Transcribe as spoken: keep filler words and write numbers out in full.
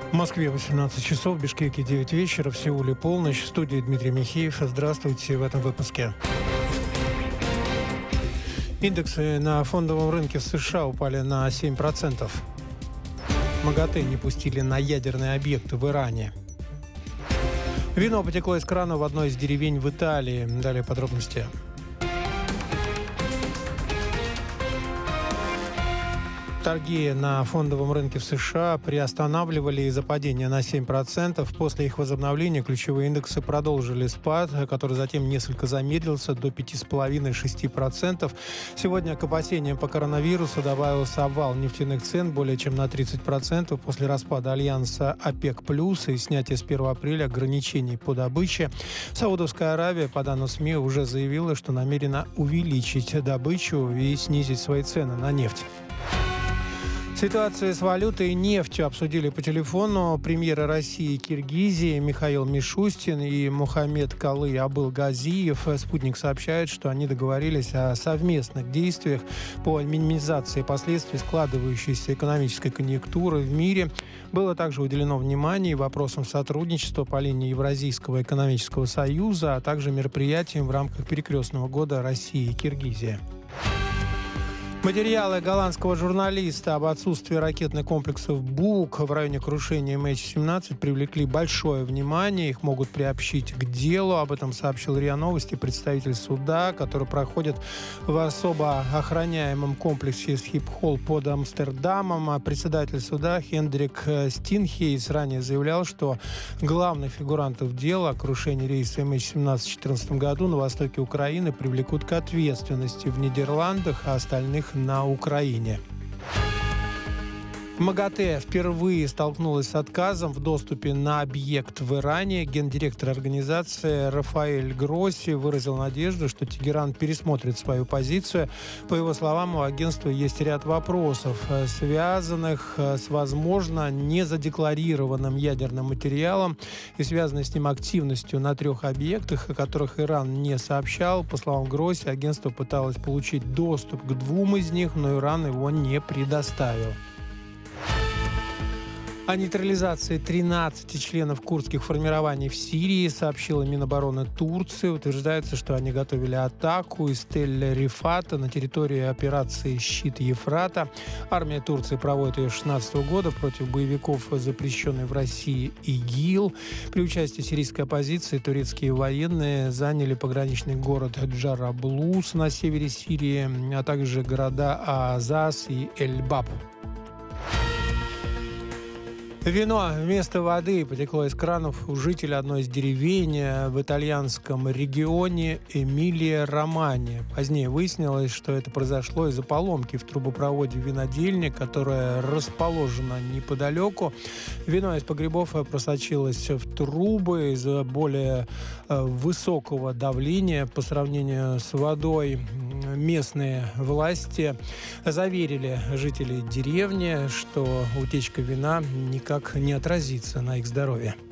В Москве восемнадцать часов, в Бишкеке девять вечера, в Сеуле полночь. В студии Дмитрий Михеев. Здравствуйте в этом выпуске. Индексы на фондовом рынке в США упали на семь процентов. МАГАТЭ не пустили на ядерные объекты в Иране. Вино потекло из крана в одной из деревень в Италии. Далее подробности. Торги на фондовом рынке в США приостанавливали из-за падения на семь процентов. После их возобновления ключевые индексы продолжили спад, который затем несколько замедлился до пять целых пять десятых - шесть процентов. Сегодня к опасениям по коронавирусу добавился обвал нефтяных цен более чем на тридцать процентов после распада альянса ОПЕК+, и снятия с первого апреля ограничений по добыче. Саудовская Аравия, по данным СМИ, уже заявила, что намерена увеличить добычу и снизить свои цены на нефть. Ситуацию с валютой и нефтью обсудили по телефону премьеры России и Киргизии Михаил Мишустин и Мухаммед Калы Абыл-Газиев. Спутник сообщает, что они договорились о совместных действиях по минимизации последствий складывающейся экономической конъюнктуры в мире. Было также уделено внимание вопросам сотрудничества по линии Евразийского экономического союза, а также мероприятиям в рамках перекрестного года России и Киргизии. Материалы голландского журналиста об отсутствии ракетных комплексов «Бук» в районе крушения эм эйч семнадцать привлекли большое внимание. Их могут приобщить к делу. Об этом сообщил РИА Новости представитель суда, который проходит в особо охраняемом комплексе Схипхол под Амстердамом. А председатель суда Хендрик Стинхейс ранее заявлял, что главных фигурантов дела о крушении рейса эм эйч семнадцать в две тысячи четырнадцатом году на востоке Украины привлекут к ответственности в Нидерландах, а остальных на Украине. МАГАТЭ впервые столкнулась с отказом в доступе на объект в Иране. Гендиректор организации Рафаэль Гросси выразил надежду, что Тегеран пересмотрит свою позицию. По его словам, у агентства есть ряд вопросов, связанных с, возможно, незадекларированным ядерным материалом и связанной с ним активностью на трех объектах, о которых Иран не сообщал. По словам Гросси, агентство пыталось получить доступ к двум из них, но Иран его не предоставил. О нейтрализации тринадцати членов курдских формирований в Сирии сообщила Минобороны Турции. Утверждается, что они готовили атаку из Тель-Рифата на территории операции «Щит Ефрата». Армия Турции проводит ее с две тысячи шестнадцатого года против боевиков, запрещенной в России ИГИЛ. При участии сирийской оппозиции турецкие военные заняли пограничный город Джараблус на севере Сирии, а также города Аазас и Эль-Баб. Вино вместо воды потекло из кранов у жителей одной из деревень в итальянском регионе Эмилия-Романья. Позднее выяснилось, что это произошло из-за поломки в трубопроводе винодельни, которая расположена неподалеку. Вино из погребов просочилось в трубы из-за более высокого давления по сравнению с водой. Местные власти заверили жителей деревни, что утечка вина никак не отразится на их здоровье.